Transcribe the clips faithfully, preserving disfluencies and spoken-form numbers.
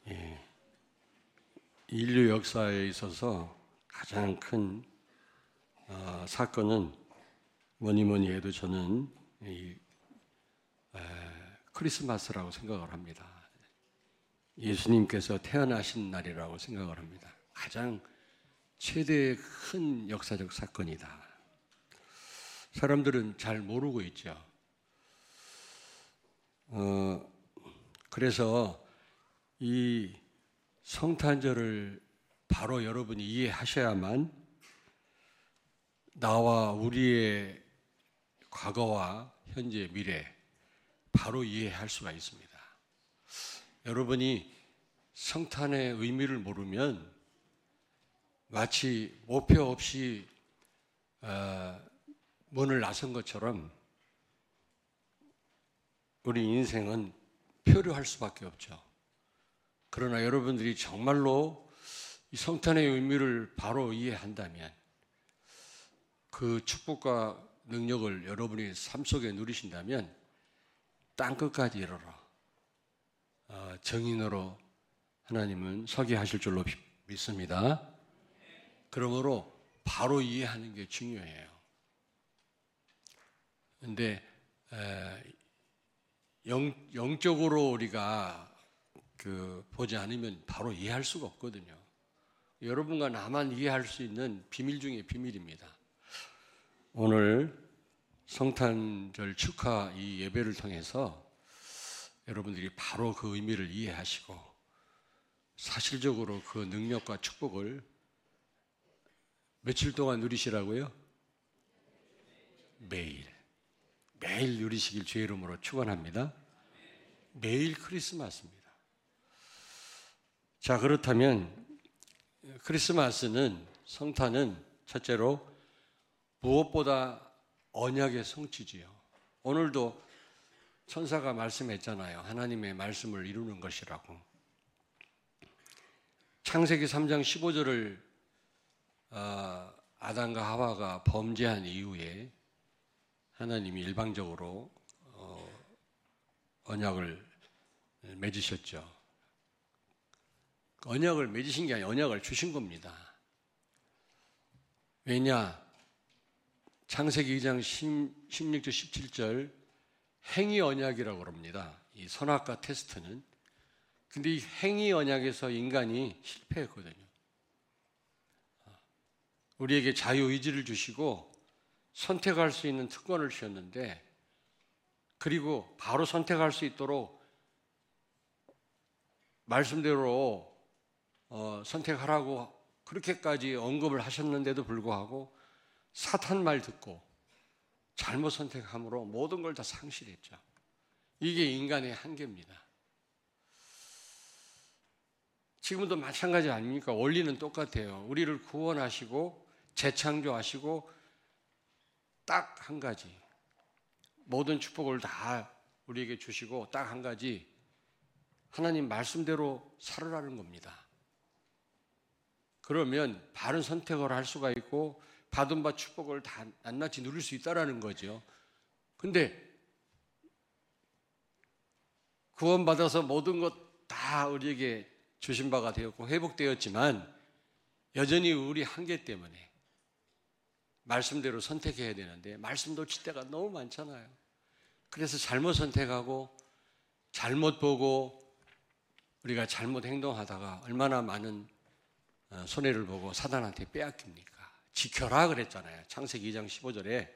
예, 인류 역사에 있어서 가장 큰 어, 사건은 뭐니 뭐니 해도 저는 이, 에, 크리스마스라고 생각을 합니다. 예수님께서 태어나신 날이라고 생각을 합니다. 가장 최대의 큰 역사적 사건이다. 사람들은 잘 모르고 있죠. 어, 그래서 이 성탄절을 바로 여러분이 이해하셔야만 나와 우리의 과거와 현재, 미래 바로 이해할 수가 있습니다. 여러분이 성탄의 의미를 모르면 마치 목표 없이 어, 문을 나선 것처럼 우리 인생은 표류할 수밖에 없죠. 그러나 여러분들이 정말로 이 성탄의 의미를 바로 이해한다면 그 축복과 능력을 여러분이 삶 속에 누리신다면 땅끝까지 이르러 어, 정인으로 하나님은 서게 하실 줄로 믿습니다. 그러므로 바로 이해하는 게 중요해요. 그런데 영, 영적으로 우리가 그 보지 않으면 바로 이해할 수가 없거든요. 여러분과 나만 이해할 수 있는 비밀 중에 비밀입니다. 오늘 성탄절 축하 이 예배를 통해서 여러분들이 바로 그 의미를 이해하시고 사실적으로 그 능력과 축복을 며칠 동안 누리시라고요? 매일. 매일 누리시길 주의 이름으로 축원합니다. 매일 크리스마스입니다. 자, 그렇다면 크리스마스는, 성탄은 첫째로 무엇보다 언약의 성취지요. 오늘도 천사가 말씀했잖아요. 하나님의 말씀을 이루는 것이라고. 창세기 삼 장 십오 절을 어, 아담과 하와가 범죄한 이후에 하나님이 일방적으로 어, 언약을 맺으셨죠. 언약을 맺으신 게 아니라 언약을 주신 겁니다. 왜냐? 창세기 이 장 십육 절 십칠 절 행위 언약이라고 그럽니다. 이 선악과 테스트는. 근데 이 행위 언약에서 인간이 실패했거든요. 우리에게 자유의지를 주시고 선택할 수 있는 특권을 주셨는데, 그리고 바로 선택할 수 있도록 말씀대로 어, 선택하라고 그렇게까지 언급을 하셨는데도 불구하고 사탄 말 듣고 잘못 선택함으로 모든 걸 다 상실했죠. 이게 인간의 한계입니다. 지금도 마찬가지 아닙니까? 원리는 똑같아요. 우리를 구원하시고 재창조하시고 딱 한 가지, 모든 축복을 다 우리에게 주시고 딱 한 가지, 하나님 말씀대로 살으라는 겁니다. 그러면 바른 선택을 할 수가 있고 받은 바 축복을 다 낱낱이 누릴 수 있다는 거죠. 근데 구원받아서 모든 것 다 우리에게 주신 바가 되었고 회복되었지만 여전히 우리 한계 때문에 말씀대로 선택해야 되는데 말씀 놓칠 때가 너무 많잖아요. 그래서 잘못 선택하고 잘못 보고 우리가 잘못 행동하다가 얼마나 많은 손해를 보고 사단한테 빼앗깁니까? 지켜라 그랬잖아요. 창세기 이 장 십오 절에.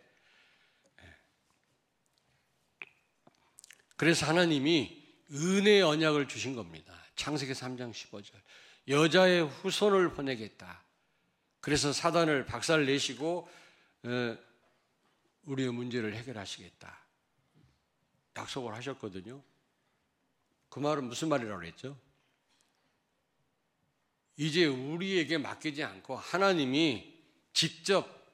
그래서 하나님이 은혜의 언약을 주신 겁니다. 창세기 삼 장 십오 절. 여자의 후손을 보내겠다. 그래서 사단을 박살 내시고 우리의 문제를 해결하시겠다. 약속을 하셨거든요. 그 말은 무슨 말이라고 했죠? 이제 우리에게 맡기지 않고 하나님이 직접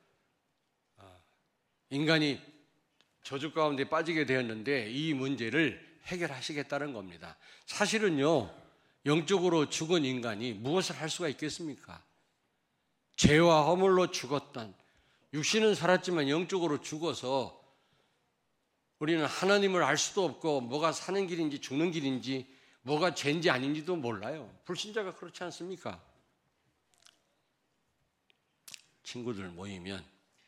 인간이 저주 가운데 빠지게 되었는데 이 문제를 해결하시겠다는 겁니다. 사실은요, 영적으로 죽은 인간이 무엇을 할 수가 있겠습니까? 죄와 허물로 죽었던, 육신은 살았지만 영적으로 죽어서 우리는 하나님을 알 수도 없고 뭐가 사는 길인지 죽는 길인지 뭐가 죄인지 아닌지도 몰라요. 불신자가 그렇지 않습니까? 친구들 모이면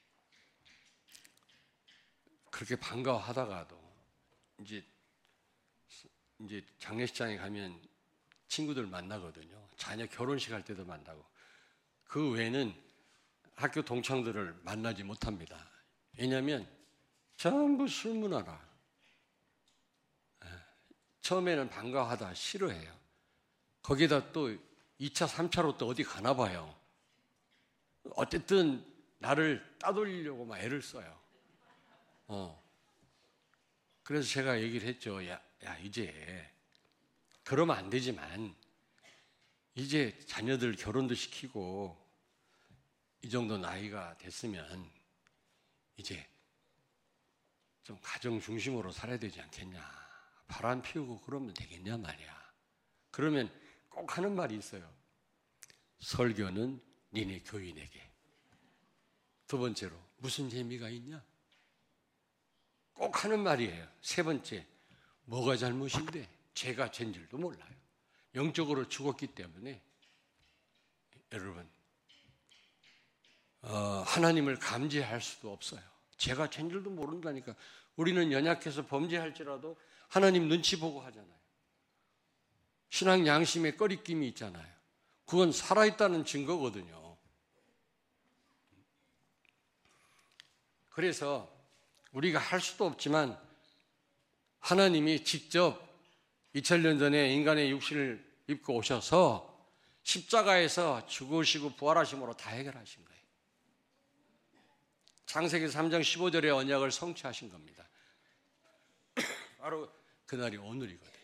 그렇게 반가워하다가도 이제 이제 장례식장에 가면 친구들 만나거든요. 자녀 결혼식 할 때도 만나고. 그 외에는 학교 동창들을 만나지 못합니다. 왜냐하면 전부 술 문화라. 처음에는 반가워하다 싫어해요. 거기다 또 이 차, 삼 차로 또 어디 가나 봐요. 어쨌든 나를 따돌리려고 막 애를 써요. 어. 그래서 제가 얘기를 했죠. 야, 야, 이제 그러면 안 되지만 이제 자녀들 결혼도 시키고 이 정도 나이가 됐으면 이제 좀 가정 중심으로 살아야 되지 않겠냐. 바람 피우고 그러면 되겠냐 말이야. 그러면 꼭 하는 말이 있어요. 설교는 니네 교인에게. 두 번째로 무슨 재미가 있냐? 꼭 하는 말이에요. 세 번째, 뭐가 잘못인데? 죄가 죄인 줄도 몰라요. 영적으로 죽었기 때문에 여러분 어, 하나님을 감지할 수도 없어요. 죄가 죄인 줄도 모른다니까. 우리는 연약해서 범죄할지라도 하나님 눈치 보고 하잖아요. 신앙 양심에 꺼리낌이 있잖아요. 그건 살아있다는 증거거든요. 그래서 우리가 할 수도 없지만 하나님이 직접 이천 년 전에 인간의 육신을 입고 오셔서 십자가에서 죽으시고 부활하심으로 다 해결하신 거예요. 창세기 삼 장 십오 절의 언약을 성취하신 겁니다. 바로 그날이 오늘이거든요.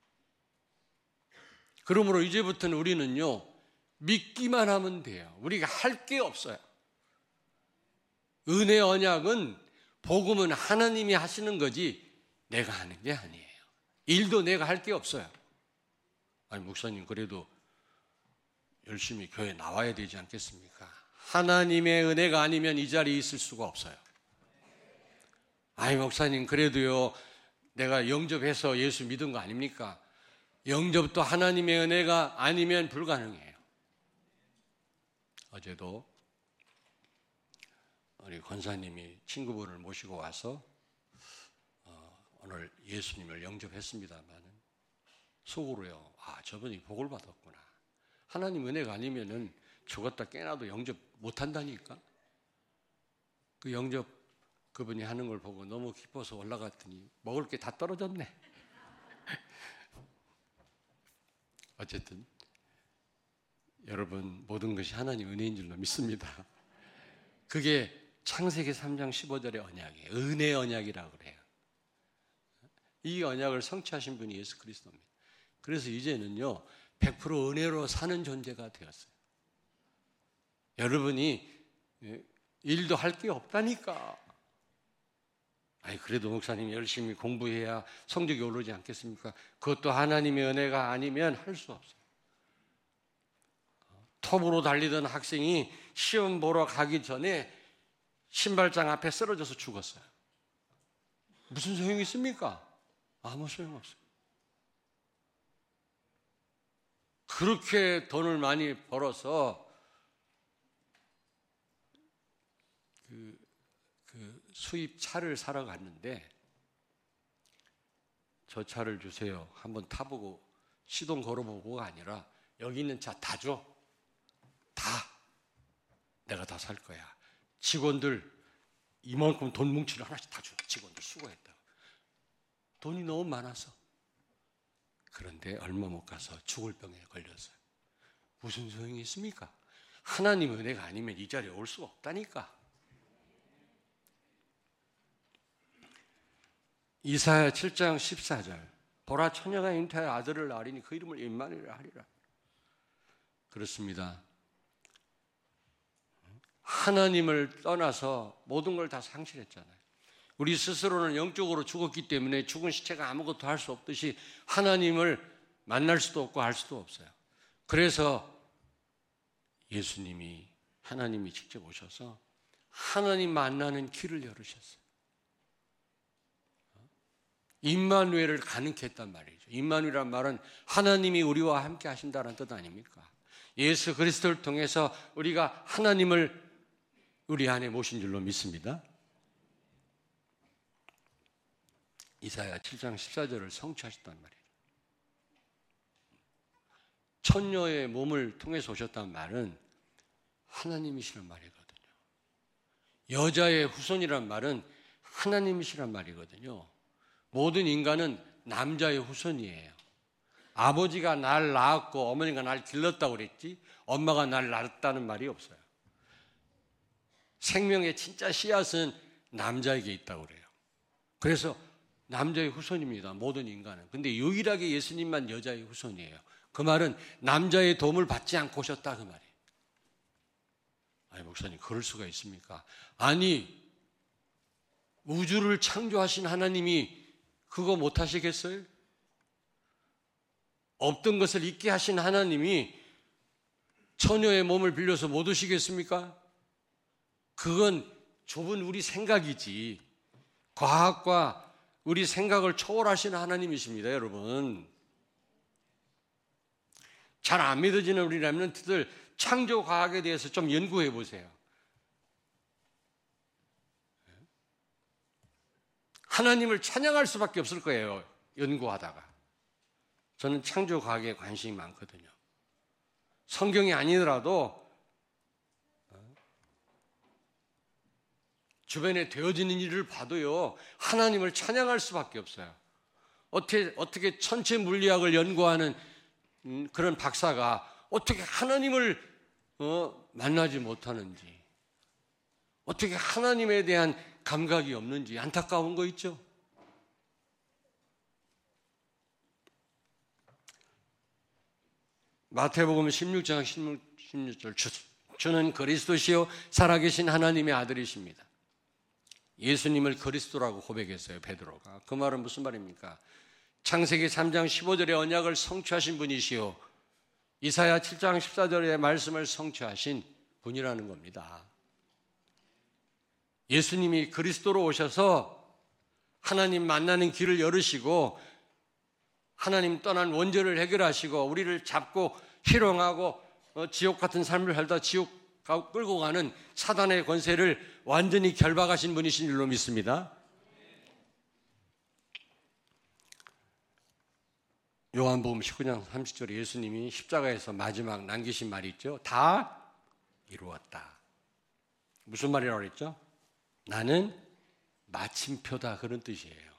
그러므로 이제부터는 우리는요, 믿기만 하면 돼요. 우리가 할 게 없어요. 은혜 언약은, 복음은 하나님이 하시는 거지 내가 하는 게 아니에요. 일도 내가 할 게 없어요. 아니 목사님 그래도 열심히 교회 나와야 되지 않겠습니까? 하나님의 은혜가 아니면 이 자리에 있을 수가 없어요. 아니 목사님 그래도요 내가 영접해서 예수 믿은 거 아닙니까? 영접도 하나님의 은혜가 아니면 불가능해요. 어제도 우리 권사님이 친구분을 모시고 와서 어, 오늘 예수님을 영접했습니다만 속으로요, 아 저분이 복을 받았구나. 하나님 은혜가 아니면은 죽었다 깨나도 영접 못한다니까. 그 영접 그분이 하는 걸 보고 너무 기뻐서 올라갔더니 먹을 게 다 떨어졌네. 어쨌든 여러분 모든 것이 하나님 은혜인 줄로 믿습니다. 그게 창세기 삼 장 십오 절의 언약이에요. 은혜 언약이라고 그래요. 이 언약을 성취하신 분이 예수 그리스도입니다. 그래서 이제는요 백 퍼센트 은혜로 사는 존재가 되었어요. 여러분이 일도 할 게 없다니까. 아니 그래도 목사님이 열심히 공부해야 성적이 오르지 않겠습니까? 그것도 하나님의 은혜가 아니면 할 수 없어요. 톱으로 달리던 학생이 시험 보러 가기 전에 신발장 앞에 쓰러져서 죽었어요. 무슨 소용이 있습니까? 아무 소용없어요. 그렇게 돈을 많이 벌어서 그, 그 수입 차를 사러 갔는데 저 차를 주세요. 한번 타보고 시동 걸어보고가 아니라 여기 있는 차 다 줘. 다. 내가 다 살 거야. 직원들 이만큼 돈 뭉치를 하나씩 다 줘. 직원들 수고했다. 돈이 너무 많아서. 그런데 얼마 못 가서 죽을 병에 걸렸어요. 무슨 소용이 있습니까? 하나님 은혜가 아니면 이 자리에 올 수가 없다니까. 이사야 칠 장 십사 절 보라 처녀가 잉태하여 아들을 낳으리니 그 이름을 임마누엘이라 하리라. 그렇습니다. 하나님을 떠나서 모든 걸 다 상실했잖아요. 우리 스스로는 영적으로 죽었기 때문에 죽은 시체가 아무것도 할 수 없듯이 하나님을 만날 수도 없고 할 수도 없어요. 그래서 예수님이 하나님이 직접 오셔서 하나님 만나는 길을 열으셨어요. 임마누엘을 가능케 했단 말이죠. 임마누엘이란 말은 하나님이 우리와 함께 하신다는 뜻 아닙니까? 예수 그리스도를 통해서 우리가 하나님을 우리 안에 모신 줄로 믿습니다. 이사야 칠 장 십사 절을 성취하셨단 말이에요. 천녀의 몸을 통해서 오셨단 말은 하나님이시란 말이거든요. 여자의 후손이란 말은 하나님이시란 말이거든요. 모든 인간은 남자의 후손이에요. 아버지가 날 낳았고 어머니가 날 길렀다고 그랬지 엄마가 날 낳았다는 말이 없어요. 생명의 진짜 씨앗은 남자에게 있다고 그래요. 그래서 남자의 후손입니다. 모든 인간은. 근데 유일하게 예수님만 여자의 후손이에요. 그 말은 남자의 도움을 받지 않고 오셨다 그 말이에요. 아니 목사님 그럴 수가 있습니까? 아니 우주를 창조하신 하나님이 그거 못하시겠어요? 없던 것을 있게 하신 하나님이 처녀의 몸을 빌려서 못 오시겠습니까? 그건 좁은 우리 생각이지 과학과 우리 생각을 초월하시는 하나님이십니다, 여러분. 잘 안 믿어지는 우리 렘넌트들 창조 과학에 대해서 좀 연구해 보세요. 하나님을 찬양할 수밖에 없을 거예요, 연구하다가. 저는 창조 과학에 관심이 많거든요. 성경이 아니더라도 주변에 되어지는 일을 봐도요, 하나님을 찬양할 수밖에 없어요. 어떻게, 어떻게 천체 물리학을 연구하는 음, 그런 박사가 어떻게 하나님을 어, 만나지 못하는지, 어떻게 하나님에 대한 감각이 없는지 안타까운 거 있죠? 마태복음 십육 장 십육 절 주, 주는 그리스도시요 살아계신 하나님의 아들이십니다. 예수님을 그리스도라고 고백했어요, 베드로가. 그 말은 무슨 말입니까? 창세기 삼 장 십오 절의 언약을 성취하신 분이시요 이사야 칠 장 십사 절의 말씀을 성취하신 분이라는 겁니다. 예수님이 그리스도로 오셔서 하나님 만나는 길을 열으시고 하나님 떠난 원죄를 해결하시고 우리를 잡고 희롱하고 지옥 같은 삶을 살다 지옥 끌고 가는 사단의 권세를 완전히 결박하신 분이신 줄로 믿습니다. 요한복음 십구 장 삼십 절에 예수님이 십자가에서 마지막 남기신 말이 있죠. 다 이루었다. 무슨 말이라고 그랬죠? 나는 마침표다, 그런 뜻이에요.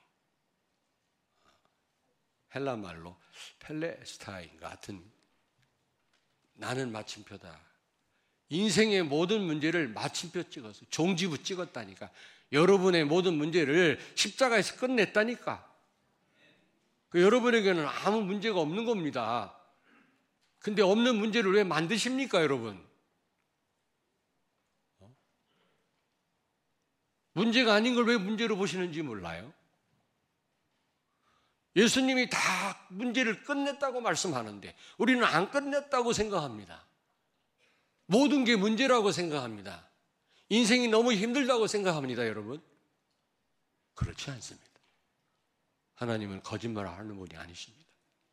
헬라 말로 펠레스타인 같은, 나는 마침표다. 인생의 모든 문제를 마침표 찍어서 종지부 찍었다니까. 여러분의 모든 문제를 십자가에서 끝냈다니까. 그 여러분에게는 아무 문제가 없는 겁니다. 근데 없는 문제를 왜 만드십니까, 여러분? 문제가 아닌 걸 왜 문제로 보시는지 몰라요? 예수님이 다 문제를 끝냈다고 말씀하는데 우리는 안 끝냈다고 생각합니다. 모든 게 문제라고 생각합니다. 인생이 너무 힘들다고 생각합니다, 여러분. 그렇지 않습니다. 하나님은 거짓말을 하는 분이 아니십니다.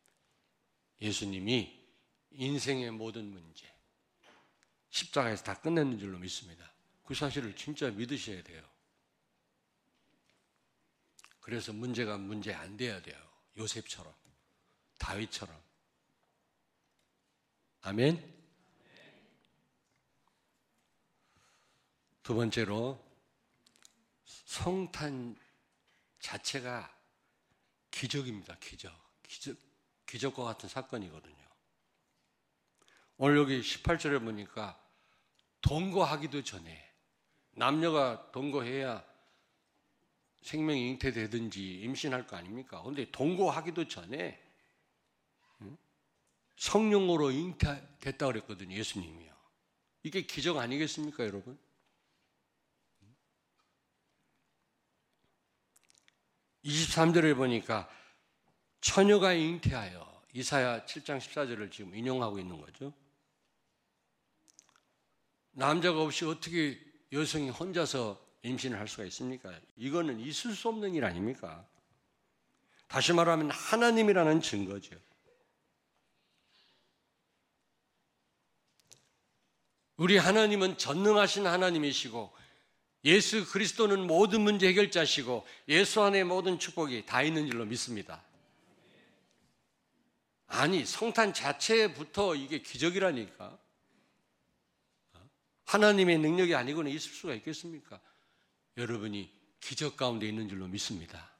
예수님이 인생의 모든 문제 십자가에서 다 끝냈는 줄로 믿습니다. 그 사실을 진짜 믿으셔야 돼요. 그래서 문제가 문제 안 돼야 돼요. 요셉처럼, 다윗처럼. 아멘. 두 번째로, 성탄 자체가 기적입니다. 기적. 기적, 기적과 같은 사건이거든요. 오늘 여기 십팔 절에 보니까 동거하기도 전에, 남녀가 동거해야 생명이 잉태되든지 임신할 거 아닙니까? 그런데 동거하기도 전에 성령으로 잉태됐다고 그랬거든요, 예수님이요. 이게 기적 아니겠습니까, 여러분? 이십삼 절에 보니까 처녀가 잉태하여, 이사야 칠 장 십사 절을 지금 인용하고 있는 거죠. 남자가 없이 어떻게 여성이 혼자서 임신을 할 수가 있습니까? 이거는 있을 수 없는 일 아닙니까? 다시 말하면 하나님이라는 증거죠. 우리 하나님은 전능하신 하나님이시고 예수 그리스도는 모든 문제 해결자시고 예수 안에 모든 축복이 다 있는 줄로 믿습니다. 아니, 성탄 자체부터 이게 기적이라니까. 하나님의 능력이 아니고는 있을 수가 있겠습니까? 여러분이 기적 가운데 있는 줄로 믿습니다.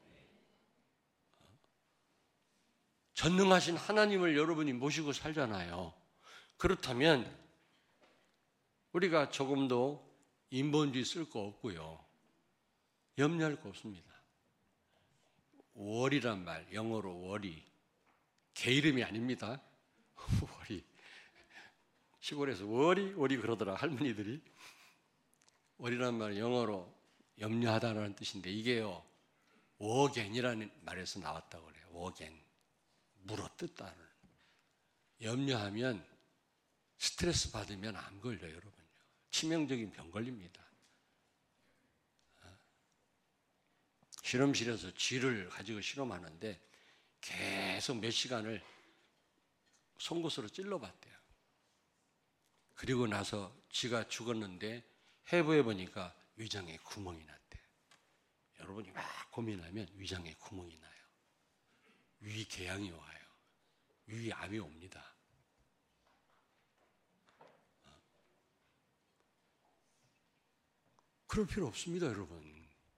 전능하신 하나님을 여러분이 모시고 살잖아요. 그렇다면 우리가 조금도 인본주의 쓸 거 없고요. 염려할 거 없습니다. 월이란 말, 영어로 월이. 개 이름이 아닙니다. 월이. 시골에서 월이, 월이 그러더라, 할머니들이. 월이란 말, 영어로 염려하다라는 뜻인데 이게요, 워겐이라는 말에서 나왔다고 그래요. 워겐. 물어뜯다는. 염려하면 스트레스 받으면 암 걸려요, 여러분요. 치명적인 병 걸립니다. 실험실에서 쥐를 가지고 실험하는데 계속 몇 시간을 송곳으로 찔러봤대요. 그리고 나서 쥐가 죽었는데 해부해 보니까 위장에 구멍이 났대. 여러분이 막 고민하면 위장에 구멍이 나요. 위궤양이 와요. 위암이 옵니다. 그럴 필요 없습니다, 여러분.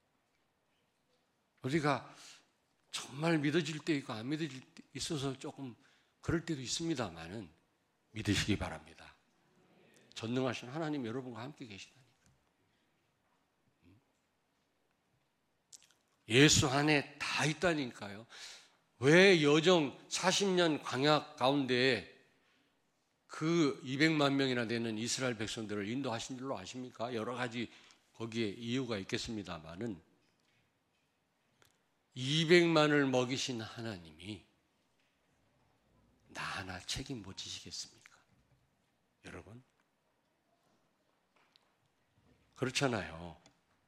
우리가 정말 믿어질 때 있고 안 믿어질 때 있어서 조금 그럴 때도 있습니다만은 믿으시기 바랍니다. 전능하신 하나님 여러분과 함께 계시다니까. 예수 안에 다 있다니까요. 왜 여정 사십 년 광야 가운데 그 이백만 명이나 되는 이스라엘 백성들을 인도하신 줄로 아십니까? 여러 가지 거기에 이유가 있겠습니다만은 이백만을 먹이신 하나님이 나 하나 책임 못 지시겠습니까? 여러분? 그렇잖아요.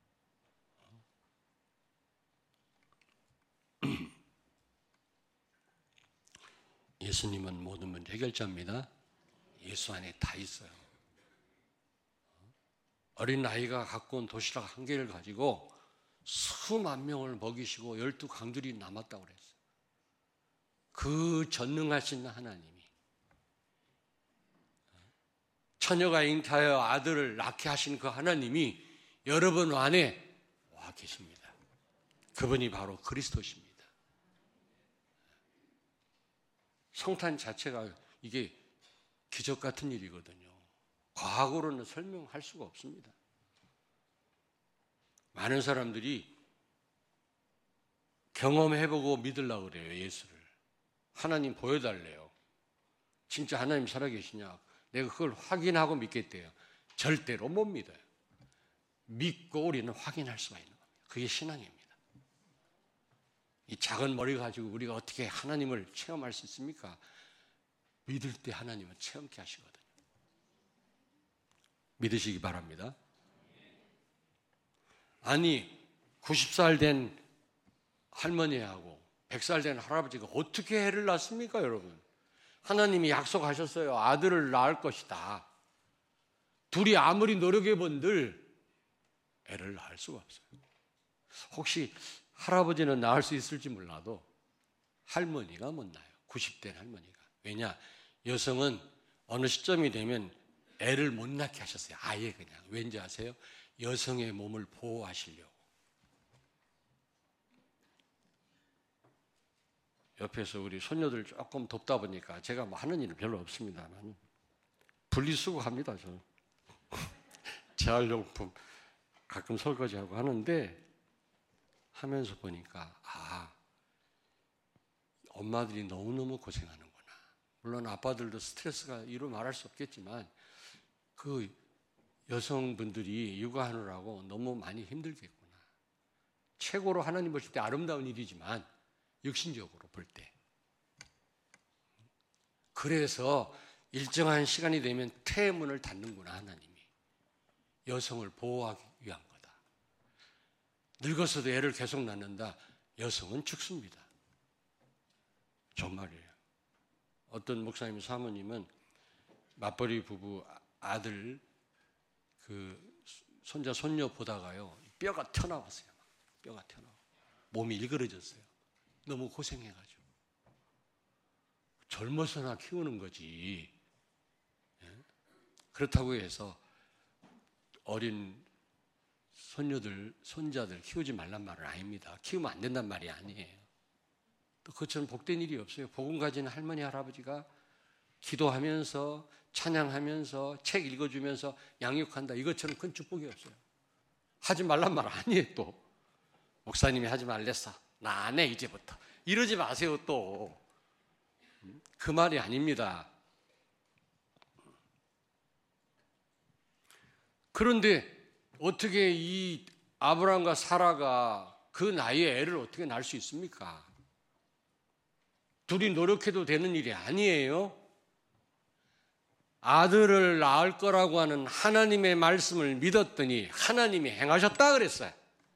예수님은 모든 문제 해결자입니다. 예수 안에 다 있어요. 어린 아이가 갖고 온 도시락 한 개를 가지고 수만 명을 먹이시고 열두 강들이 남았다고 그랬어요. 그 전능하신 하나님이 처녀가 잉태하여 아들을 낳게 하신 그 하나님이 여러분 안에 와 계십니다. 그분이 바로 그리스도십니다. 성탄 자체가 이게 기적 같은 일이거든요. 과학으로는 설명할 수가 없습니다. 많은 사람들이 경험해보고 믿으려고 그래요, 예수를. 하나님 보여달래요. 진짜 하나님 살아계시냐? 내가 그걸 확인하고 믿겠대요. 절대로 못 믿어요. 믿고 우리는 확인할 수가 있는 겁니다. 그게 신앙입니다. 이 작은 머리 가지고 우리가 어떻게 하나님을 체험할 수 있습니까? 믿을 때 하나님은 체험케 하시거든요. 믿으시기 바랍니다. 아니, 구십 살 된 할머니하고 백 살 된 할아버지가 어떻게 애를 낳습니까, 여러분? 하나님이 약속하셨어요. 아들을 낳을 것이다. 둘이 아무리 노력해본들 애를 낳을 수가 없어요. 혹시 할아버지는 낳을 수 있을지 몰라도 할머니가 못 낳아요. 구십 대 할머니가. 왜냐? 여성은 어느 시점이 되면 애를 못 낳게 하셨어요. 아예 그냥. 왠지 아세요? 여성의 몸을 보호하시려고. 옆에서 우리 손녀들 조금 돕다 보니까 제가 뭐 하는 일은 별로 없습니다만 분리수거합니다, 저는. 재활용품 가끔 설거지하고 하는데 하면서 보니까 아, 엄마들이 너무너무 고생하는구나. 물론 아빠들도 스트레스가 이루 말할 수 없겠지만 그 여성분들이 육아하느라고 너무 많이 힘들겠구나. 최고로 하나님 보실 때 아름다운 일이지만 육신적으로 볼 때. 그래서 일정한 시간이 되면 태문을 닫는구나, 하나님이. 여성을 보호하기 위한 거다. 늙어서도 애를 계속 낳는다. 여성은 죽습니다. 정말이에요. 어떤 목사님 사모님은 맞벌이 부부 아들 그 손자 손녀 보다가요 뼈가 튀어나왔어요. 뼈가 튀어나와 몸이 일그러졌어요. 너무 고생해가지고. 젊어서나 키우는 거지. 그렇다고 해서 어린 손녀들, 손자들 키우지 말란 말은 아닙니다. 키우면 안 된단 말이 아니에요. 또 그것처럼 복된 일이 없어요. 복음 가진 할머니, 할아버지가 기도하면서 찬양하면서 책 읽어주면서 양육한다. 이것처럼 큰 축복이 없어요. 하지 말란 말 아니에요. 또 목사님이 하지 말랬어. 나 안 해 이제부터. 이러지 마세요. 또 그 말이 아닙니다. 그런데 어떻게 이 아브라함과 사라가 그 나이에 애를 어떻게 낳을 수 있습니까? 둘이 노력해도 되는 일이 아니에요. 아들을 낳을 거라고 하는 하나님의 말씀을 믿었더니 하나님이 행하셨다 그랬어요.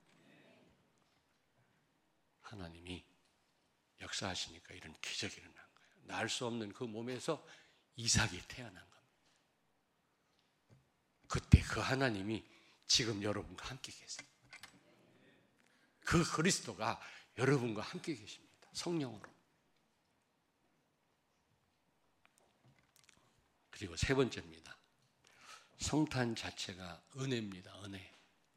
하나님이 역사하시니까 이런 기적이 일어난 거예요. 낳을 수 없는 그 몸에서 이삭이 태어난 겁니다. 그때 그 하나님이 지금 여러분과 함께 계세요. 그 그리스도가 여러분과 함께 계십니다. 성령으로. 그리고 세 번째입니다. 성탄 자체가 은혜입니다. 은혜.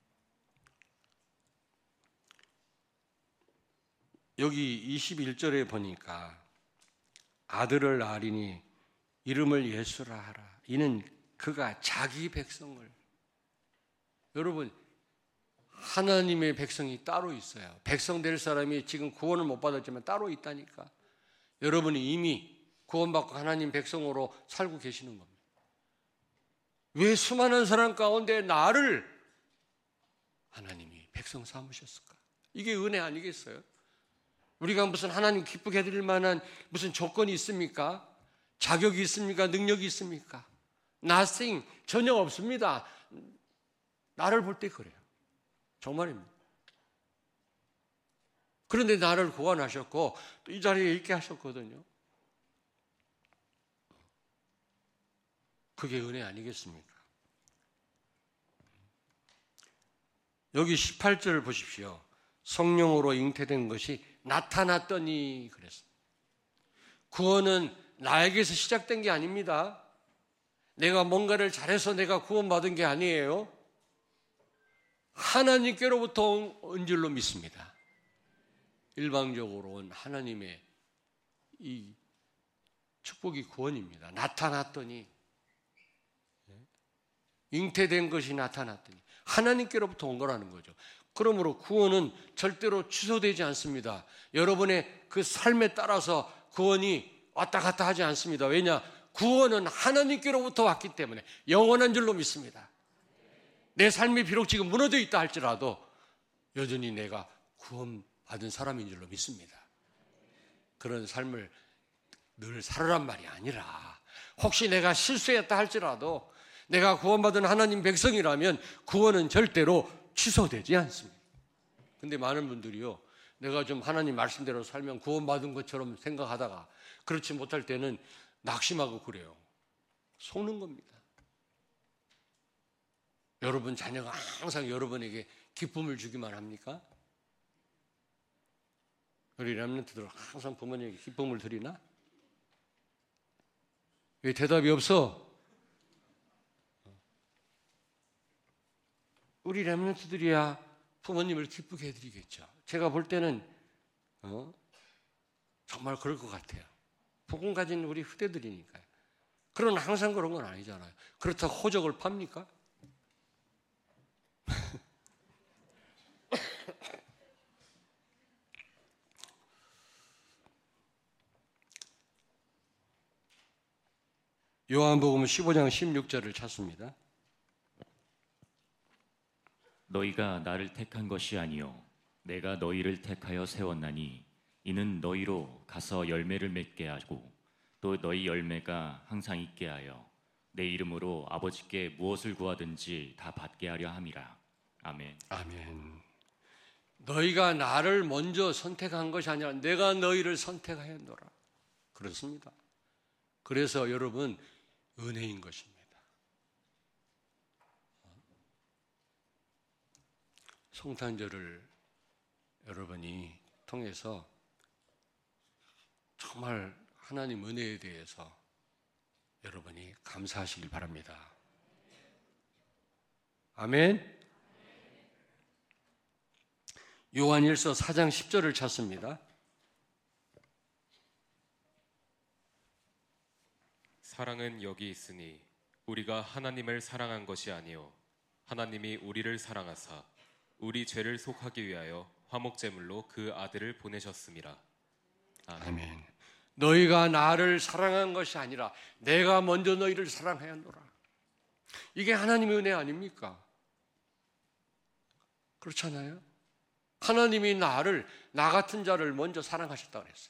여기 이십일 절에 보니까 아들을 낳으리니 이름을 예수라 하라. 이는 그가 자기 백성을. 여러분 하나님의 백성이 따로 있어요. 백성 될 사람이 지금 구원을 못 받았지만 따로 있다니까. 여러분이 이미 구원받고 하나님 백성으로 살고 계시는 겁니다. 왜 수많은 사람 가운데 나를 하나님이 백성 삼으셨을까? 이게 은혜 아니겠어요? 우리가 무슨 하나님 기쁘게 해드릴 만한 무슨 조건이 있습니까? 자격이 있습니까? 능력이 있습니까? Nothing. 전혀 없습니다. 나를 볼 때 그래요. 정말입니다. 그런데 나를 구원하셨고 또 이 자리에 있게 하셨거든요. 그게 은혜 아니겠습니까? 여기 십팔 절 보십시오. 성령으로 잉태된 것이 나타났더니 그랬어요. 구원은 나에게서 시작된 게 아닙니다. 내가 뭔가를 잘해서 내가 구원받은 게 아니에요. 하나님께로부터 온 줄로 믿습니다. 일방적으로 온 하나님의 이 축복이 구원입니다. 나타났더니, 잉태된 것이 나타났더니 하나님께로부터 온 거라는 거죠. 그러므로 구원은 절대로 취소되지 않습니다. 여러분의 그 삶에 따라서 구원이 왔다 갔다 하지 않습니다. 왜냐? 구원은 하나님께로부터 왔기 때문에 영원한 줄로 믿습니다. 내 삶이 비록 지금 무너져 있다 할지라도 여전히 내가 구원받은 사람인 줄로 믿습니다. 그런 삶을 늘 살으란 말이 아니라 혹시 내가 실수했다 할지라도 내가 구원받은 하나님 백성이라면 구원은 절대로 취소되지 않습니다. 근데 많은 분들이요, 내가 좀 하나님 말씀대로 살면 구원받은 것처럼 생각하다가 그렇지 못할 때는 낙심하고 그래요. 속는 겁니다. 여러분 자녀가 항상 여러분에게 기쁨을 주기만 합니까? 우리 렘넌트들 항상 부모님에게 기쁨을 드리나? 왜 대답이 없어? 우리 렘넌트들이야 부모님을 기쁘게 해드리겠죠. 제가 볼 때는 어? 정말 그럴 것 같아요. 복음 가진 우리 후대들이니까요. 그러나 항상 그런 건 아니잖아요. 그렇다고 호적을 팝니까? 요한복음 십오 장 십육 절을 찾습니다. 너희가 나를 택한 것이 아니요 내가 너희를 택하여 세웠나니 이는 너희로 가서 열매를 맺게 하고 또 너희 열매가 항상 있게 하여 내 이름으로 아버지께 무엇을 구하든지 다 받게 하려 함이라. 아멘. 아멘. 너희가 나를 먼저 선택한 것이 아니라 내가 너희를 선택하였노라. 그렇습니다. 그래서 여러분 은혜인 것입니다. 성탄절을 여러분이 통해서 정말 하나님 은혜에 대해서 여러분이 감사하시길 바랍니다. 아멘. 요한일서 사 장 십 절을 찾습니다. 사랑은 여기 있으니 우리가 하나님을 사랑한 것이 아니요 하나님이 우리를 사랑하사 우리 죄를 속하기 위하여 화목제물로 그 아들을 보내셨음이라. 아멘. 아멘. 너희가 나를 사랑한 것이 아니라 내가 먼저 너희를 사랑하였노라. 이게 하나님의 은혜 아닙니까? 그렇잖아요. 하나님이 나를, 나 같은 자를 먼저 사랑하셨다 그랬어요.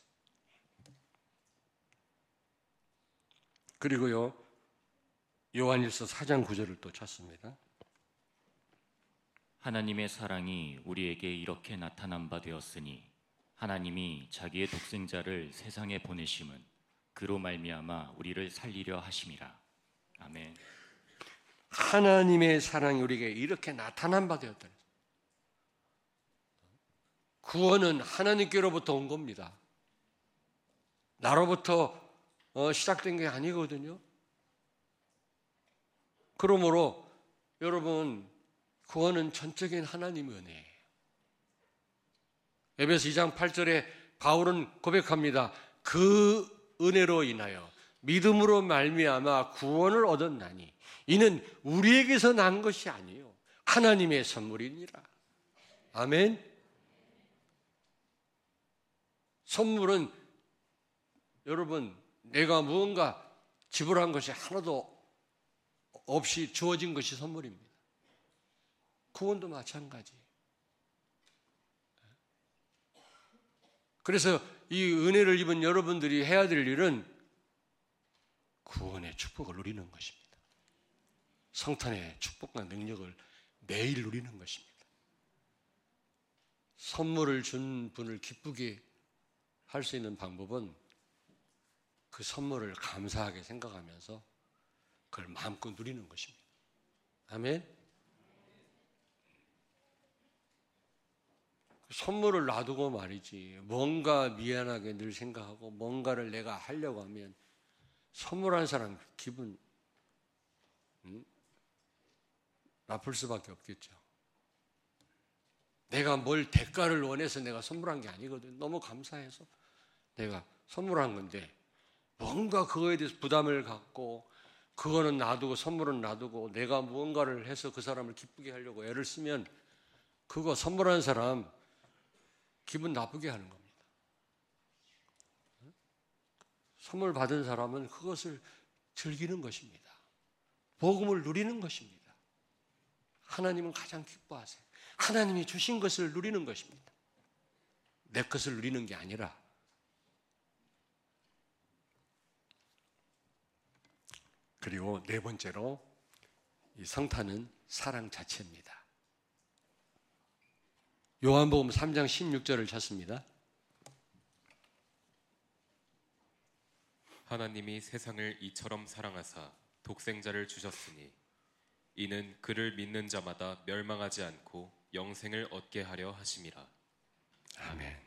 그리고요, 요한일서 사 장 구 절을 또 찾습니다. 하나님의 사랑이 우리에게 이렇게 나타난 바 되었으니 하나님이 자기의 독생자를 세상에 보내심은 그로 말미암아 우리를 살리려 하심이라. 아멘. 하나님의 사랑이 우리에게 이렇게 나타난 바 되었다. 구원은 하나님께로부터 온 겁니다. 나로부터 시작된 게 아니거든요. 그러므로 여러분, 구원은 전적인 하나님의 은혜예요. 에베소 이 장 팔 절에 바울은 고백합니다. 그 은혜로 인하여 믿음으로 말미암아 구원을 얻었나니 이는 우리에게서 난 것이 아니요 하나님의 선물이니라. 아멘. 선물은 여러분, 내가 무언가 지불한 것이 하나도 없이 주어진 것이 선물입니다. 구원도 마찬가지. 그래서 이 은혜를 입은 여러분들이 해야 될 일은 구원의 축복을 누리는 것입니다. 성탄의 축복과 능력을 매일 누리는 것입니다. 선물을 준 분을 기쁘게 할 수 있는 방법은 그 선물을 감사하게 생각하면서 그걸 마음껏 누리는 것입니다. 아멘. 선물을 놔두고 말이지 뭔가 미안하게 늘 생각하고 뭔가를 내가 하려고 하면 선물한 사람 기분 음? 나쁠 수밖에 없겠죠. 내가 뭘 대가를 원해서 내가 선물한 게 아니거든. 너무 감사해서 내가 선물한 건데 뭔가 그거에 대해서 부담을 갖고 그거는 놔두고 선물은 놔두고 내가 무언가를 해서 그 사람을 기쁘게 하려고 애를 쓰면 그거 선물한 사람 기분 나쁘게 하는 겁니다. 선물 받은 사람은 그것을 즐기는 것입니다. 복음을 누리는 것입니다. 하나님은 가장 기뻐하세요. 하나님이 주신 것을 누리는 것입니다. 내 것을 누리는 게 아니라. 그리고 네 번째로 이 성탄은 사랑 자체입니다. 요한복음 삼 장 십육 절을 찾습니다. 하나님이 세상을 이처럼 사랑하사 독생자를 주셨으니 이는 그를 믿는 자마다 멸망하지 않고 영생을 얻게 하려 하심이라. 아멘.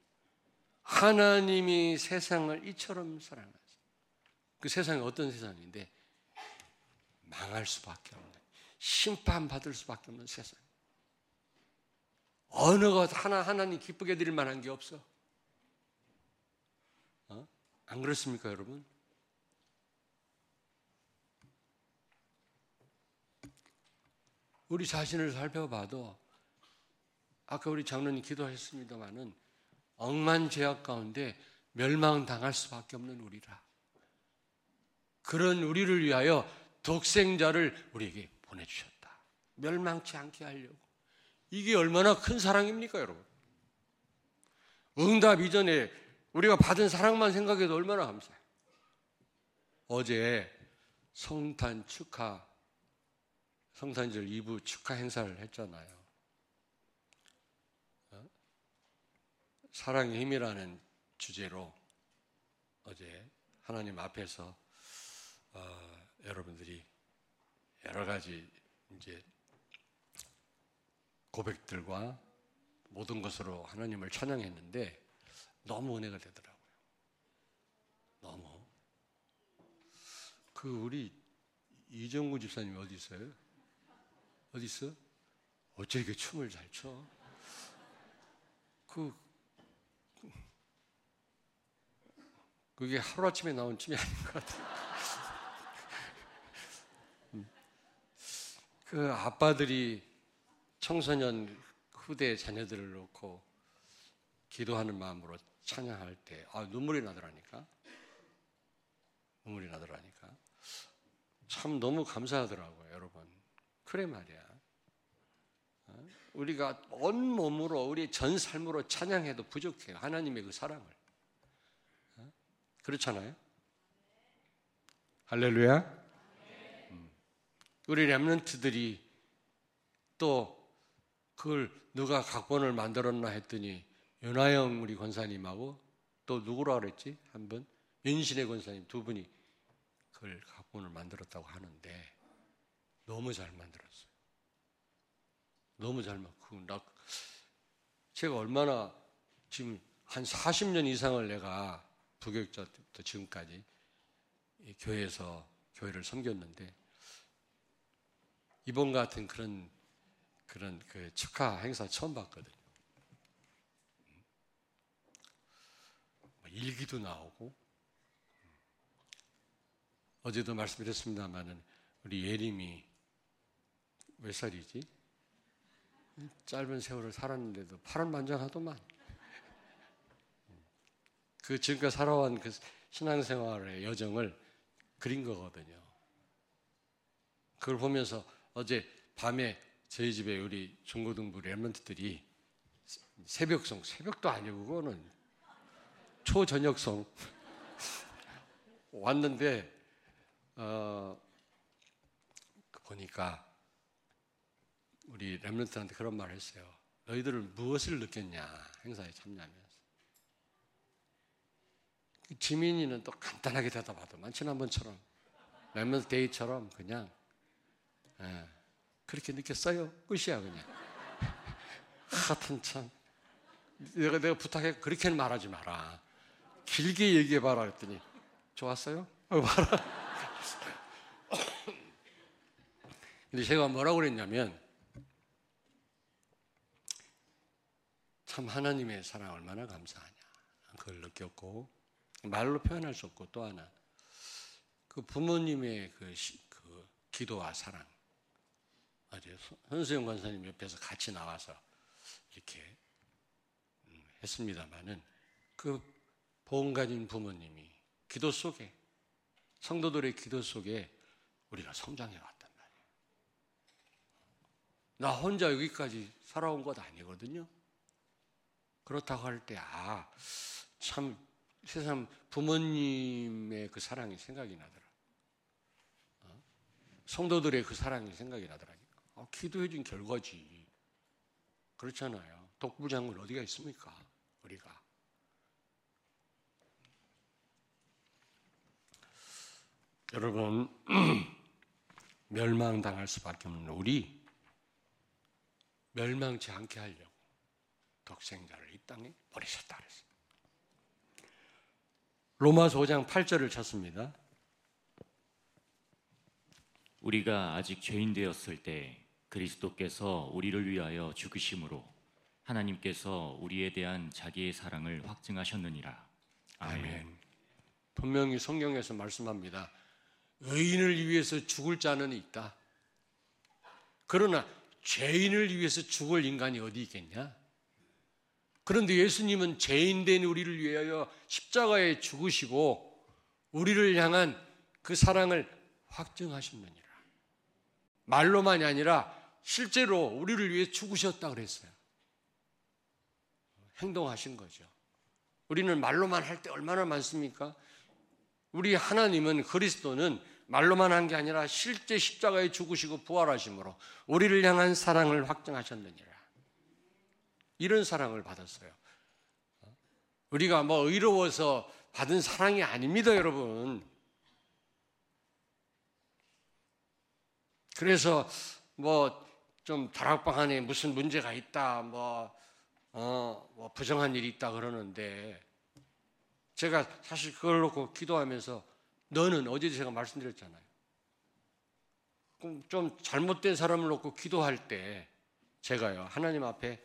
하나님이 세상을 이처럼 사랑하사. 그 세상이 어떤 세상인데 망할 수밖에 없는, 심판받을 수밖에 없는 세상. 어느 것 하나 하나님 기쁘게 드릴 만한 게 없어. 어? 안 그렇습니까, 여러분? 우리 자신을 살펴봐도 아까 우리 장로님 기도하셨습니다마는 억만죄악 가운데 멸망당할 수밖에 없는 우리라. 그런 우리를 위하여 독생자를 우리에게 보내주셨다. 멸망치 않게 하려고. 이게 얼마나 큰 사랑입니까, 여러분? 응답 이전에 우리가 받은 사랑만 생각해도 얼마나 감사해요. 어제 성탄 축하, 성탄절 이 부 축하 행사를 했잖아요. 어? 사랑의 힘이라는 주제로 어제 하나님 앞에서 어, 여러분들이 여러 가지 이제 고백들과 모든 것으로 하나님을 찬양했는데 너무 은혜가 되더라고요. 너무. 그 우리 이정구 집사님이 어디 있어요? 어디 있어? 어째 이렇게 춤을 잘 춰? 그 그게 하루아침에 나온 춤이 아닌 것 같아요. 그 아빠들이 청소년 후대 자녀들을 놓고 기도하는 마음으로 찬양할 때 아, 눈물이 나더라니까. 눈물이 나더라니까. 참 너무 감사하더라고요, 여러분. 그래 말이야. 우리가 온 몸으로 우리 전 삶으로 찬양해도 부족해요. 하나님의 그 사랑을. 그렇잖아요? 할렐루야. 음. 우리 렘넌트들이 또 그걸 누가 각본을 만들었나 했더니 윤하영 우리 권사님하고 또 누구라 그랬지? 한 분? 윤신혜 권사님 두 분이 그걸 각본을 만들었다고 하는데 너무 잘 만들었어요. 너무 잘 만들었어요. 제가 얼마나 지금 한 사십 년 이상을 내가 부교육자 때부터 지금까지 교회에서 교회를 섬겼는데 이번 같은 그런 그런 그 축하 행사 처음 봤거든요. 일기도 나오고 어제도 말씀드렸습니다만은 우리 예림이 몇 살이지? 짧은 세월을 살았는데도 파란만장하더만. 그 지금까지 살아온 그 신앙생활의 여정을 그린 거거든요. 그걸 보면서 어제 밤에 저희 집에 우리 중고등부 렘넌트들이 새벽송, 새벽도 아니고 그거는 초저녁송 왔는데 어, 보니까 우리 렘넌트한테 그런 말을 했어요. 너희들은 무엇을 느꼈냐 행사에 참여하면서. 지민이는 또 간단하게 대답하더만 지난번처럼 렘넌트 데이처럼 그냥 예, 그렇게 느꼈어요. 끝이야 그냥. 하여튼 참 내가 내가 부탁해 그렇게는 말하지 마라. 길게 얘기해봐라 그랬더니 좋았어요? 어, 봐라. 근데 제가 뭐라고 그랬냐면 참 하나님의 사랑 얼마나 감사하냐 그걸 느꼈고 말로 표현할 수 없고 또 하나 그 부모님의 그, 시, 그 기도와 사랑 아주 손수영 권사님 옆에서 같이 나와서 이렇게 했습니다마는 그 보험 가진 부모님이 기도 속에 성도들의 기도 속에 우리가 성장해 왔단 말이에요. 나 혼자 여기까지 살아온 것 아니거든요. 그렇다고 할 때 아, 참 세상 부모님의 그 사랑이 생각이 나더라. 어? 성도들의 그 사랑이 생각이 나더라니까. 어, 기도해 준 결과지. 그렇잖아요. 독부장군 어디가 있습니까? 우리가. 여러분 멸망당할 수밖에 없는 우리 멸망치 않게 하려고 독생자를 이 땅에 보내셨다 그랬어요. 로마서 오 장 팔 절을 찾습니다. 우리가 아직 죄인 되었을 때 그리스도께서 우리를 위하여 죽으심으로 하나님께서 우리에 대한 자기의 사랑을 확증하셨느니라. 아멘. 아멘. 분명히 성경에서 말씀합니다. 의인을 위해서 죽을 자는 있다. 그러나 죄인을 위해서 죽을 인간이 어디 있겠냐? 그런데 예수님은 죄인된 우리를 위하여 십자가에 죽으시고 우리를 향한 그 사랑을 확증하셨느니라. 말로만이 아니라 실제로 우리를 위해 죽으셨다 그랬어요. 행동하신 거죠. 우리는 말로만 할 때 얼마나 많습니까? 우리 하나님은 그리스도는 말로만 한 게 아니라 실제 십자가에 죽으시고 부활하심으로 우리를 향한 사랑을 확증하셨느니라. 이런 사랑을 받았어요. 우리가 뭐 의로워서 받은 사랑이 아닙니다, 여러분. 그래서 뭐 좀 다락방 안에 무슨 문제가 있다, 뭐, 어, 뭐 부정한 일이 있다 그러는데, 제가 사실 그걸 놓고 기도하면서 너는, 어제도 제가 말씀드렸잖아요. 좀 잘못된 사람을 놓고 기도할 때 제가요, 하나님 앞에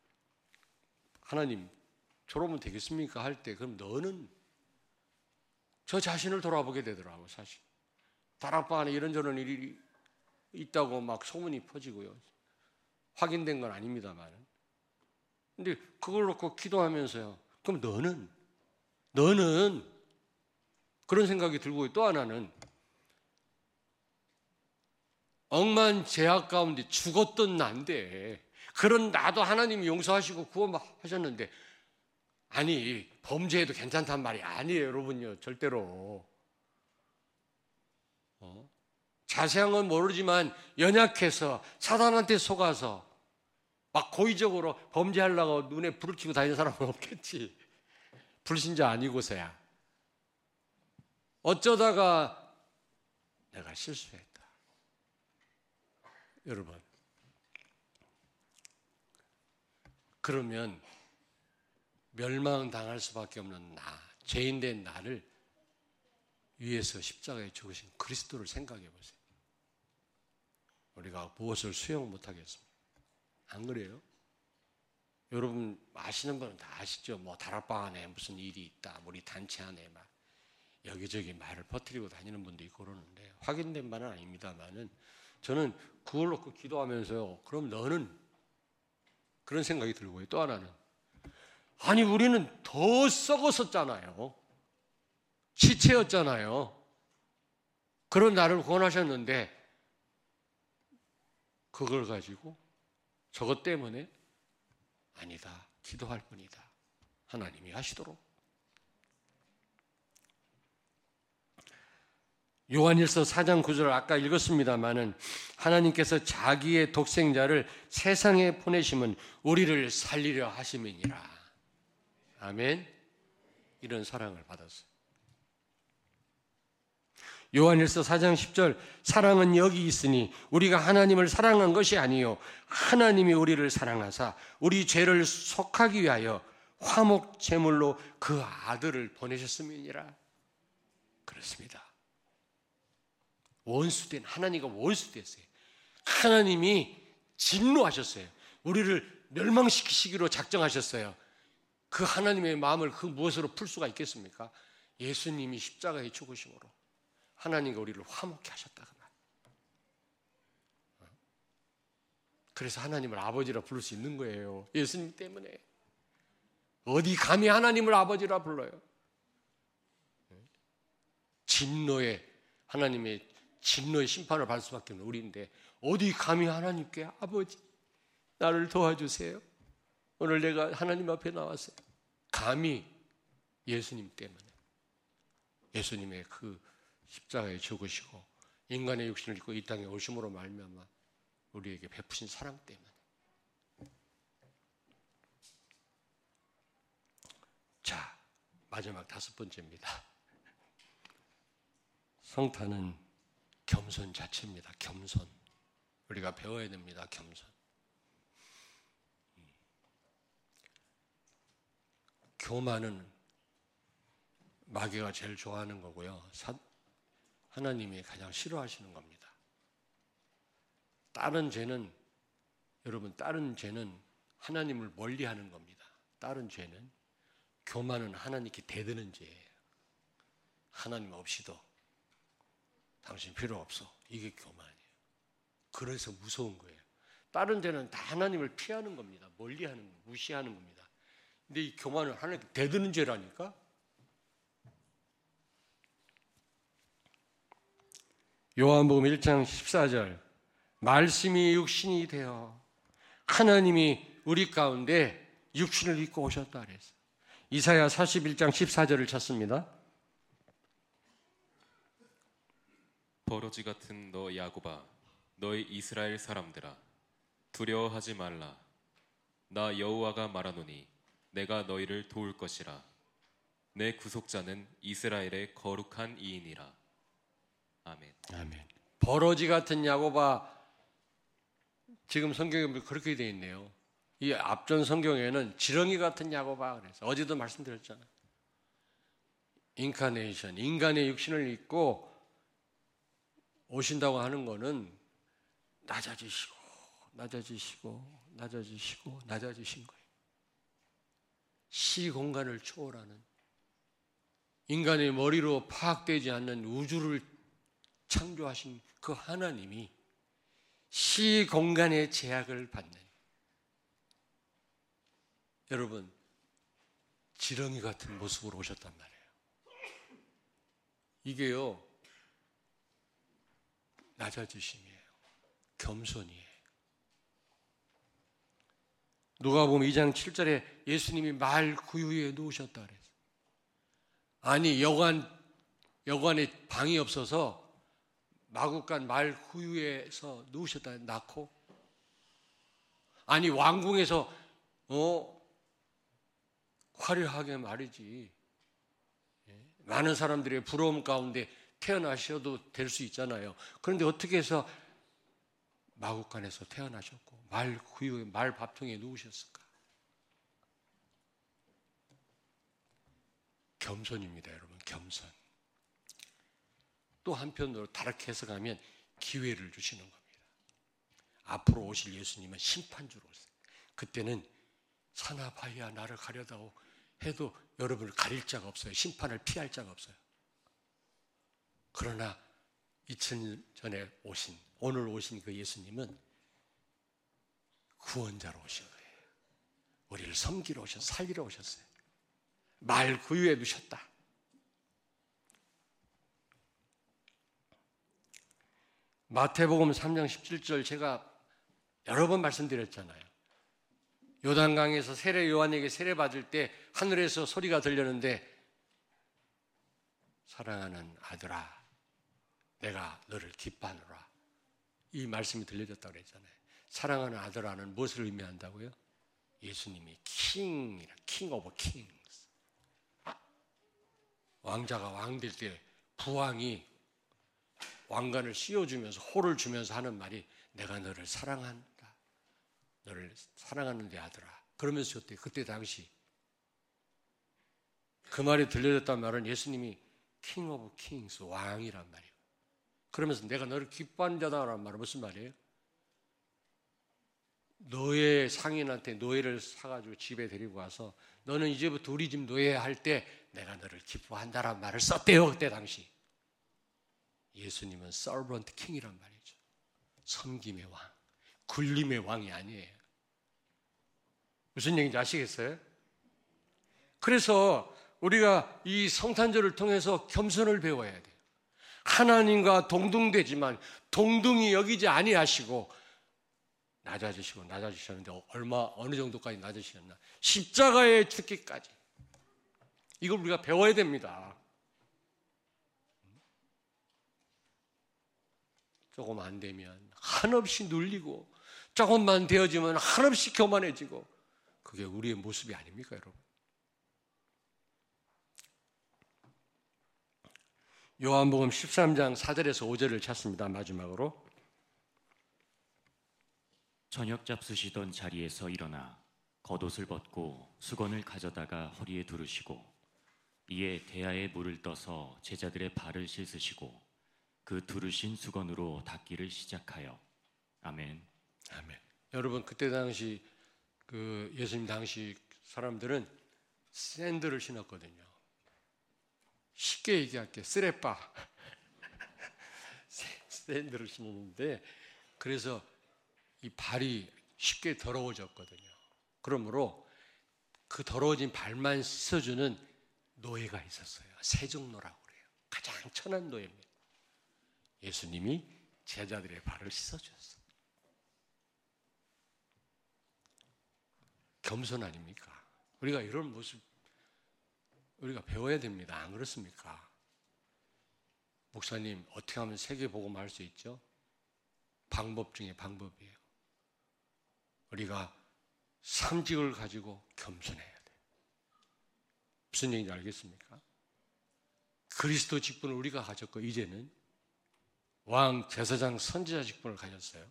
하나님 저러면 되겠습니까? 할 때 그럼 너는, 저 자신을 돌아보게 되더라고요. 사실 다락방 안에 이런저런 일이 있다고 막 소문이 퍼지고요, 확인된 건 아닙니다만, 근데 그걸 놓고 기도하면서요, 그럼 너는 너는 그런 생각이 들고, 또 하나는 억만 죄악 가운데 죽었던 난데, 그런 나도 하나님이 용서하시고 구원하셨는데, 아니 범죄해도 괜찮단 말이 아니에요, 여러분요. 절대로. 어? 자세한 건 모르지만 연약해서 사단한테 속아서 막 고의적으로 범죄하려고 눈에 불을 켜고 다니는 사람은 없겠지. 불신자 아니고서야. 어쩌다가 내가 실수했다. 여러분, 그러면 멸망당할 수밖에 없는 나, 죄인된 나를 위해서 십자가에 죽으신 그리스도를 생각해 보세요. 우리가 무엇을 수용 못하겠습니까? 안 그래요? 여러분 아시는 분은 다 아시죠? 뭐 다락방 안에 무슨 일이 있다, 우리 단체 안에 막 여기저기 말을 퍼뜨리고 다니는 분도 있고 그러는데, 확인된 바는 아닙니다만은, 저는 그걸 놓고 기도하면서요, 그럼 너는, 그런 생각이 들고요. 또 하나는, 아니 우리는 더 썩었었잖아요. 시체였잖아요. 그런 나를 구원하셨는데 그걸 가지고 저것 때문에 아니다, 기도할 뿐이다, 하나님이 하시도록. 요한일서 사 장 구 절을 아까 읽었습니다마는, 하나님께서 자기의 독생자를 세상에 보내심은 우리를 살리려 하심이니라. 아멘. 이런 사랑을 받았어요. 요한일서 사 장 십 절, 사랑은 여기 있으니 우리가 하나님을 사랑한 것이 아니요 하나님이 우리를 사랑하사 우리 죄를 속하기 위하여 화목 제물로 그 아들을 보내셨음이니라. 그렇습니다. 원수된, 하나님과 원수됐어요. 하나님이 진노하셨어요. 우리를 멸망시키시기로 작정하셨어요. 그 하나님의 마음을 그 무엇으로 풀 수가 있겠습니까? 예수님이 십자가에 죽으심으로 하나님과 우리를 화목케 하셨다, 그 말. 그래서 하나님을 아버지라 부를 수 있는 거예요. 예수님 때문에. 어디 감히 하나님을 아버지라 불러요? 진노의, 하나님의 진노의 심판을 받을 수밖에 없는 우리인데, 어디 감히 하나님께 아버지 나를 도와주세요, 오늘 내가 하나님 앞에 나왔어요. 감히. 예수님 때문에. 예수님의 그 십자가에 죽으시고 인간의 육신을 입고 이 땅에 오심으로 말미암아 우리에게 베푸신 사랑 때문에. 자, 마지막 다섯 번째입니다. 성탄은 겸손 자체입니다. 겸손. 우리가 배워야 됩니다. 겸손. 교만은 마귀가 제일 좋아하는 거고요, 사, 하나님이 가장 싫어하시는 겁니다. 다른 죄는, 여러분, 다른 죄는 하나님을 멀리하는 겁니다. 다른 죄는, 교만은 하나님께 대드는 죄예요. 하나님 없이도 당신 필요 없어, 이게 교만이에요. 그래서 무서운 거예요. 다른 죄는 다 하나님을 피하는 겁니다. 멀리하는, 무시하는 겁니다. 근데 이 교만은 하나님께 대드는 죄라니까. 요한복음 일 장 십사 절, 말씀이 육신이 되어 하나님이 우리 가운데 육신을 입고 오셨다 그랬어요. 이사야 사십일 장 십사 절을 찾습니다. 버러지 같은 너 야곱아, 너희 이스라엘 사람들아, 두려워하지 말라. 나 여호와가 말하노니 내가 너희를 도울 것이라. 내 구속자는 이스라엘의 거룩한 이인이라. 아멘. 아멘. 버러지 같은 야고바, 지금 성경에 그렇게 되어 있네요. 이 앞전 성경에는 지렁이 같은 야고바 그래서 어제도 말씀드렸잖아요. 인카네이션, 인간의 육신을 입고 오신다고 하는 거는 낮아지시고 낮아지시고 낮아지시고 낮아지신 거예요. 시공간을 초월하는, 인간의 머리로 파악되지 않는 우주를 창조하신 그 하나님이 시공간의 제약을 받는, 여러분 지렁이 같은 모습으로 오셨단 말이에요. 이게요 낮아지심이에요. 겸손이에요. 누가복음 이 장 칠 절에 예수님이 말 구유에 누우셨다 그랬어요. 아니 여관, 여관에 방이 없어서 마구간 말 구유에서 누우셨다, 낳고. 아니 왕궁에서 어 화려하게 말이지, 많은 사람들의 부러움 가운데 태어나셔도 될 수 있잖아요. 그런데 어떻게 해서 마구간에서 태어나셨고 말 구유에, 말 밥통에 누우셨을까? 겸손입니다, 여러분. 겸손. 또 한편으로 다르게 해석하면 기회를 주시는 겁니다. 앞으로 오실 예수님은 심판주로 오세요. 그때는 사나바야 나를 가려다오 해도 여러분을 가릴 자가 없어요. 심판을 피할 자가 없어요. 그러나 이천 년 전에 오신, 오늘 오신 그 예수님은 구원자로 오신 거예요. 우리를 섬기러 오셔서 살리러 오셨어요. 말 구유에 두셨다. 마태복음 삼 장 십칠 절 제가 여러 번 말씀드렸잖아요. 요단강에서 세례 요한에게 세례 받을 때 하늘에서 소리가 들렸는데, 사랑하는 아들아 내가 너를 기뻐하노라. 이 말씀이 들려졌다고 그랬잖아요. 사랑하는 아들아는 무엇을 의미한다고요? 예수님이 킹이라, 킹 오브 킹스. 왕자가 왕 될 때 부왕이 왕관을 씌워주면서 호를 주면서 하는 말이 내가 너를 사랑한다. 너를 사랑하는 내 아들아. 그러면서 그때, 그때 당시 그 말이 들려졌단 말은 예수님이 킹 오브 킹스, 왕이란 말이에요. 그러면서 내가 너를 기뻐하는 자다라는 말은 무슨 말이에요? 노예 상인한테 노예를 사가지고 집에 데리고 와서 너는 이제부터 우리 집 노예 할 때 내가 너를 기뻐한다라는 말을 썼대요. 그때 당시. 예수님은 서번트 킹이란 말이죠. 섬김의 왕, 굴림의 왕이 아니에요. 무슨 얘기인지 아시겠어요? 그래서 우리가 이 성탄절을 통해서 겸손을 배워야 돼요. 하나님과 동등되지만 동등히 여기지 아니하시고 낮아지시고 낮아지셨는데 얼마 어느 정도까지 낮으셨나? 십자가에 죽기까지. 이걸 우리가 배워야 됩니다. 조금 안 되면 한없이 눌리고, 조금만 되어지면 한없이 교만해지고, 그게 우리의 모습이 아닙니까, 여러분? 요한복음 십삼 장 사 절에서 오 절을 찾습니다. 마지막으로. 저녁 잡수시던 자리에서 일어나 겉옷을 벗고 수건을 가져다가 허리에 두르시고 이에 대야에 물을 떠서 제자들의 발을 씻으시고 그 두르신 수건으로 닦기를 시작하여. 아멘. 아멘. 여러분 그때 당시 그 예수님 당시 사람들은 샌들을 신었거든요. 쉽게 얘기할게요. 쓰레빠. 샌들을 신었는데, 그래서 이 발이 쉽게 더러워졌거든요. 그러므로 그 더러워진 발만 씻어주는 노예가 있었어요. 세종노라고 그래요. 가장 천한 노예입니다. 예수님이 제자들의 발을 씻어주셨어요. 겸손 아닙니까? 우리가 이런 모습 우리가 배워야 됩니다. 안 그렇습니까? 목사님, 어떻게 하면 세계 복음을 할 수 있죠? 방법 중에 방법이에요. 우리가 삼직을 가지고 겸손해야 돼요. 무슨 얘기인지 알겠습니까? 그리스도 직분을 우리가 가졌고 이제는 왕, 제사장, 선지자 직분을 가졌어요.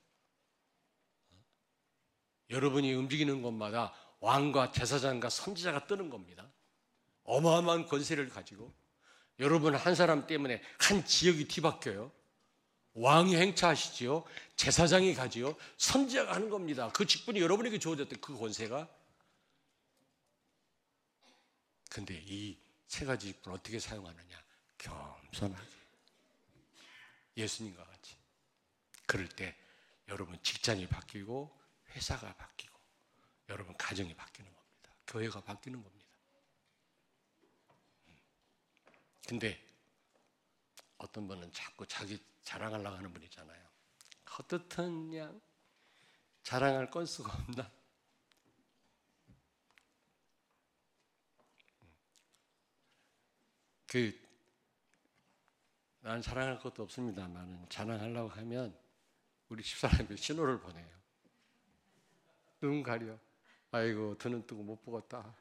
여러분이 움직이는 곳마다 왕과 제사장과 선지자가 뜨는 겁니다. 어마어마한 권세를 가지고 여러분 한 사람 때문에 한 지역이 뒤바뀌어요. 왕이 행차하시지요. 제사장이 가지요. 선지자가 하는 겁니다. 그 직분이 여러분에게 주어졌던 그 권세가. 근데 이 세 가지 직분을 어떻게 사용하느냐? 겸손하게. 예수님과 같이. 그럴 때 여러분 직장이 바뀌고 회사가 바뀌고 여러분 가정이 바뀌는 겁니다. 교회가 바뀌는 겁니다. 근데 어떤 분은 자꾸 자기 자랑하려고 하는 분 있잖아요. 헛헛한 그냥 자랑할 건수가 없나? 그 나는 자랑할 것도 없습니다만은 자랑하려고 하면 우리 집사람이 신호를 보내요. 눈 가려. 아이고 드는 뜨고 못 보겠다.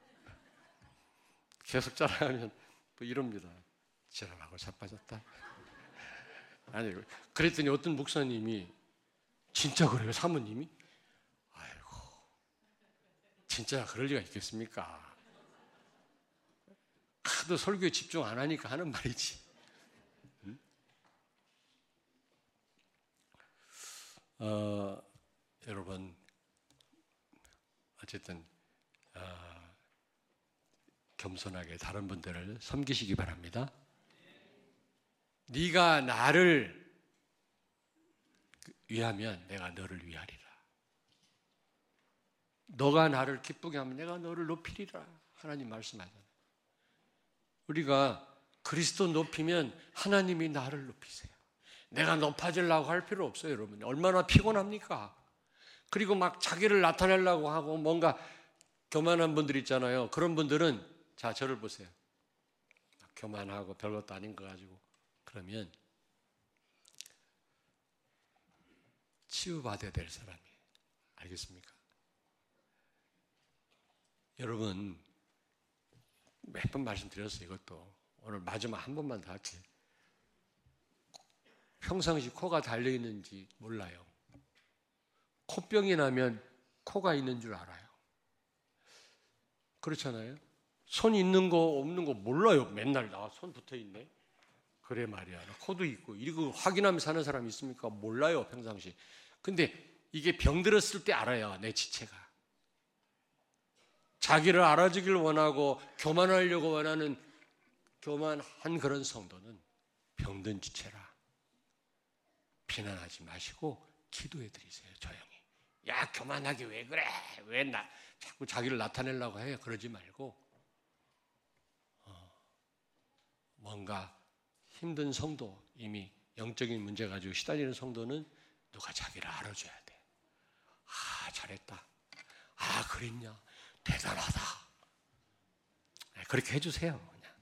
계속 자랑하면 뭐 이럽니다. 지랄하고 자빠졌다. 아니 그랬더니 어떤 목사님이 진짜 그래요 사모님이? 아이고 진짜 그럴 리가 있겠습니까? 하도 설교에 집중 안 하니까 하는 말이지. 응? 어, 여러분 어쨌든 어, 겸손하게 다른 분들을 섬기시기 바랍니다. 네가 나를 위하면 내가 너를 위하리라. 너가 나를 기쁘게 하면 내가 너를 높이리라. 하나님 말씀하잖아요. 우리가 그리스도 높이면 하나님이 나를 높이세요. 내가 높아지려고 할 필요 없어요, 여러분. 얼마나 피곤합니까? 그리고 막 자기를 나타내려고 하고 뭔가 교만한 분들 있잖아요. 그런 분들은 자, 저를 보세요. 교만하고 별것도 아닌 거 가지고 그러면 치유받아야 될 사람이에요. 알겠습니까? 여러분 몇 번 말씀드렸어요. 이것도 오늘 마지막 한 번만 더 할게요. 평상시 코가 달려있는지 몰라요. 코병이 나면 코가 있는 줄 알아요. 그렇잖아요. 손 있는 거 없는 거 몰라요. 맨날 나 손 붙어있네. 그래 말이야. 코도 있고 이거 확인하면서 사는 사람이 있습니까? 몰라요 평상시. 근데 이게 병들었을 때 알아요. 내 지체가. 자기를 알아주길 원하고 교만하려고 원하는 교만한 그런 성도는 병든 지체라. 비난하지 마시고 기도해 드리세요. 조용히. 야 교만하게 왜 그래? 왜 나 자꾸 자기를 나타내려고 해? 그러지 말고 어, 뭔가 힘든 성도, 이미 영적인 문제 가지고 시달리는 성도는 누가 자기를 알아줘야 돼. 아 잘했다. 아 그랬냐? 대단하다. 그렇게 해주세요. 그냥.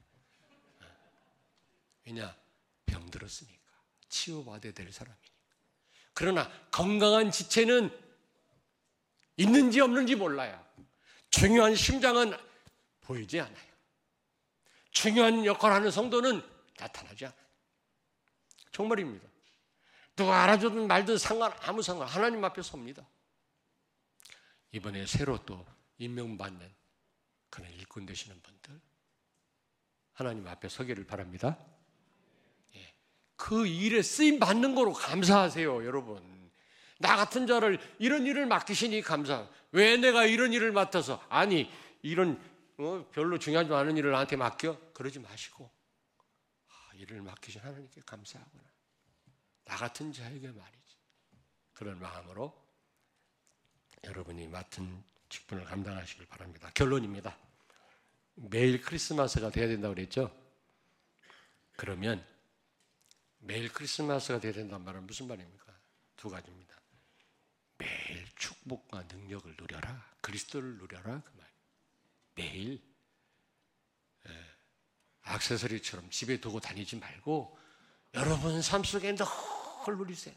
왜냐? 병들었으니까. 치유받아야 될 사람이니까. 그러나 건강한 지체는 있는지 없는지 몰라요. 중요한 심장은 보이지 않아요. 중요한 역할을 하는 성도는 나타나지 않아요. 정말입니다. 누가 알아주든 말든 상관, 아무 상관, 하나님 앞에 섭니다. 이번에 새로 또 임명받는 그런 일꾼 되시는 분들 하나님 앞에 서기를 바랍니다. 예. 그 일에 쓰임 받는 거로 감사하세요, 여러분. 나 같은 자를 이런 일을 맡기시니 감사. 왜 내가 이런 일을 맡아서 아니 이런 어, 별로 중요하지 않은 일을 나한테 맡겨? 그러지 마시고 아, 일을 맡기신 하나님께 감사하구나. 나 같은 자에게 말이지. 그런 마음으로 여러분이 맡은 직분을 감당하시길 바랍니다. 결론입니다. 매일 크리스마스가 돼야 된다고 그랬죠? 그러면 매일 크리스마스가 돼야 된다는 말은 무슨 말입니까? 두 가지입니다. 매일 축복과 능력을 누려라. 그리스도를 누려라. 그 말. 매일 예, 액세서리처럼 집에 두고 다니지 말고 여러분 삶 속에 늘 누리세요.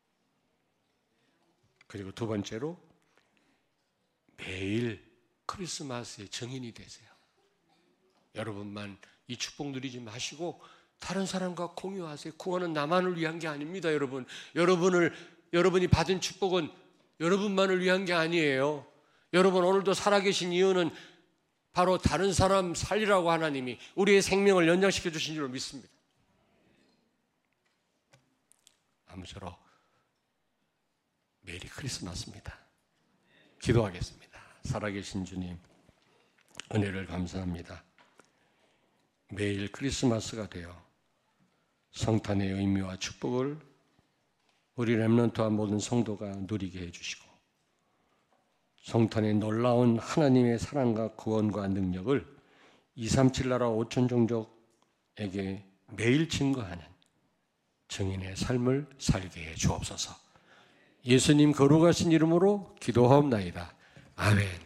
그리고 두 번째로 매일 크리스마스의 증인이 되세요. 여러분만 이 축복 누리지 마시고 다른 사람과 공유하세요. 구원은 나만을 위한 게 아닙니다, 여러분. 여러분을 여러분이 받은 축복은 여러분만을 위한 게 아니에요. 여러분 오늘도 살아계신 이유는 바로 다른 사람 살리라고 하나님이 우리의 생명을 연장시켜 주신 줄 믿습니다. 아무쪼록 메리 크리스마스입니다. 기도하겠습니다. 살아계신 주님, 은혜를 감사합니다. 매일 크리스마스가 되어 성탄의 의미와 축복을 우리 렘넌트와 모든 성도가 누리게 해주시고 성탄의 놀라운 하나님의 사랑과 구원과 능력을 이삼칠 나라 오천 종족에게 매일 증거하는 증인의 삶을 살게 해 주옵소서. 예수님 거룩하신 이름으로 기도하옵나이다. 아멘.